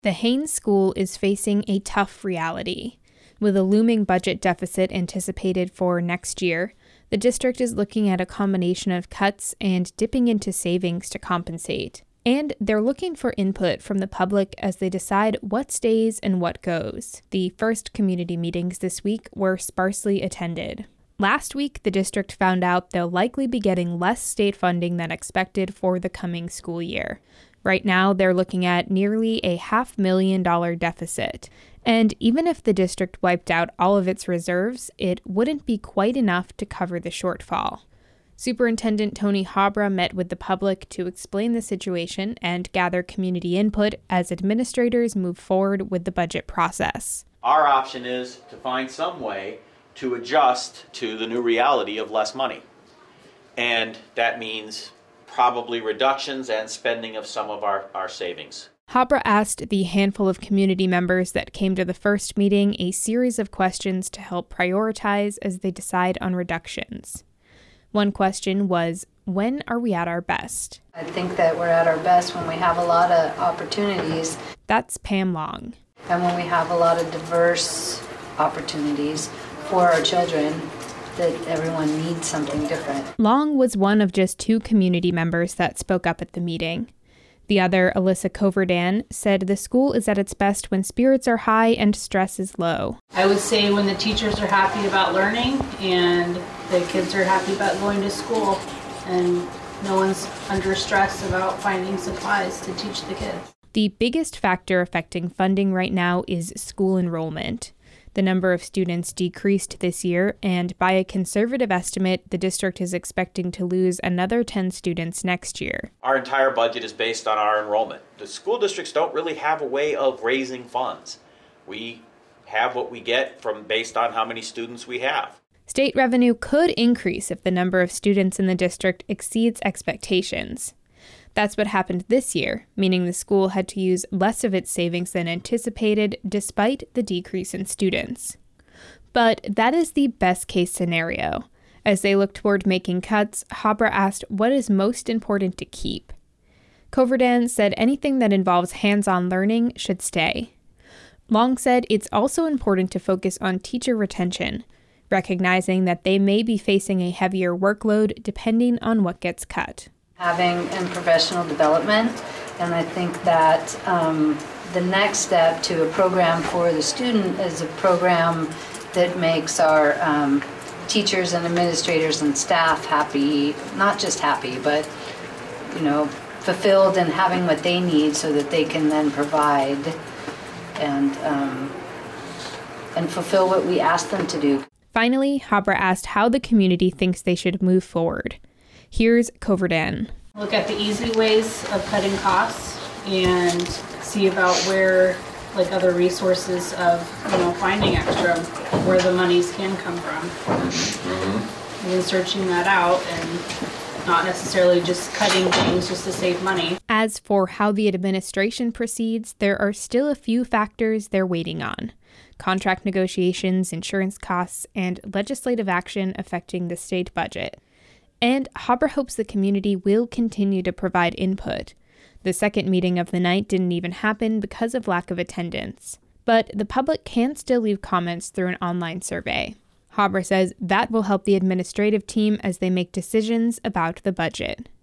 The Haines School is facing a tough reality. With a looming budget deficit anticipated for next year, the district is looking at a combination of cuts and dipping into savings to compensate. And they're looking for input from the public as they decide what stays and what goes. The first community meetings this week were sparsely attended. Last week, the district found out they'll likely be getting less state funding than expected for the coming school year. Right now, they're looking at nearly a $500,000 deficit. And even if the district wiped out all of its reserves, it wouldn't be quite enough to cover the shortfall. Superintendent Tony Habra met with the public to explain the situation and gather community input as administrators move forward with the budget process. Our option is to find some way to adjust to the new reality of less money. And that means probably reductions and spending of some of our savings. Habra asked the handful of community members that came to the first meeting a series of questions to help prioritize as they decide on reductions. One question was, when are we at our best? I think that we're at our best when we have a lot of opportunities. That's Pam Long. And when we have a lot of diverse opportunities for our children, that everyone needs something different. Long was one of just 2 community members that spoke up at the meeting. The other, Alyssa Coverdan, said the school is at its best when spirits are high and stress is low. I would say when the teachers are happy about learning and the kids are happy about going to school and no one's under stress about finding supplies to teach the kids. The biggest factor affecting funding right now is school enrollment. The number of students decreased this year, and by a conservative estimate, the district is expecting to lose another 10 students next year. Our entire budget is based on our enrollment. The school districts don't really have a way of raising funds. We have what we get from based on how many students we have. State revenue could increase if the number of students in the district exceeds expectations. That's what happened this year, meaning the school had to use less of its savings than anticipated despite the decrease in students. But that is the best-case scenario. As they look toward making cuts, Habra asked what is most important to keep. Coverdan said anything that involves hands-on learning should stay. Long said it's also important to focus on teacher retention, recognizing that they may be facing a heavier workload depending on what gets cut. Having in professional development, and I think that the next step to a program for the student is a program that makes our teachers and administrators and staff happy, not just happy, but fulfilled and having what they need so that they can then provide and fulfill what we ask them to do. Finally, Habra asked how the community thinks they should move forward. Here's Coverdan. Look at the easy ways of cutting costs and see about where, other resources of, finding extra, where the monies can come from. Mm-hmm. And then searching that out and not necessarily just cutting things just to save money. As for how the administration proceeds, there are still a few factors they're waiting on. Contract negotiations, insurance costs, and legislative action affecting the state budget. And Habra hopes the community will continue to provide input. The second meeting of the night didn't even happen because of lack of attendance. But the public can still leave comments through an online survey. Habra says that will help the administrative team as they make decisions about the budget.